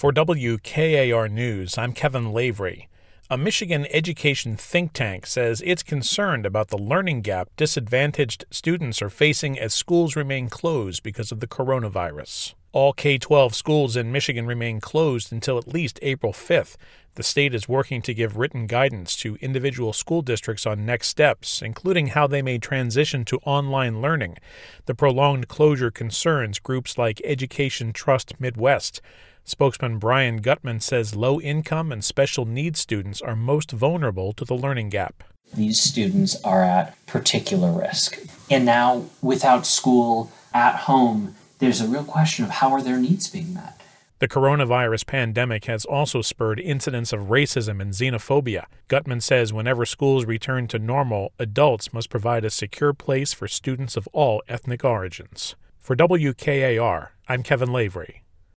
For WKAR News, I'm Kevin Lavery. A Michigan education think tank says it's concerned about the learning gap disadvantaged students are facing as schools remain closed because of the coronavirus. All K-12 schools in Michigan remain closed until at least April 5th. The state is working to give written guidance to individual school districts on next steps, including how they may transition to online learning. The prolonged closure concerns groups like Education Trust Midwest. Spokesman Brian Gutman says low-income and special needs students are most vulnerable to the learning gap. These students are at particular risk. And now, without school, at home, there's a real question of how are their needs being met. The coronavirus pandemic has also spurred incidents of racism and xenophobia. Gutman says whenever schools return to normal, adults must provide a secure place for students of all ethnic origins. For WKAR, I'm Kevin Lavery.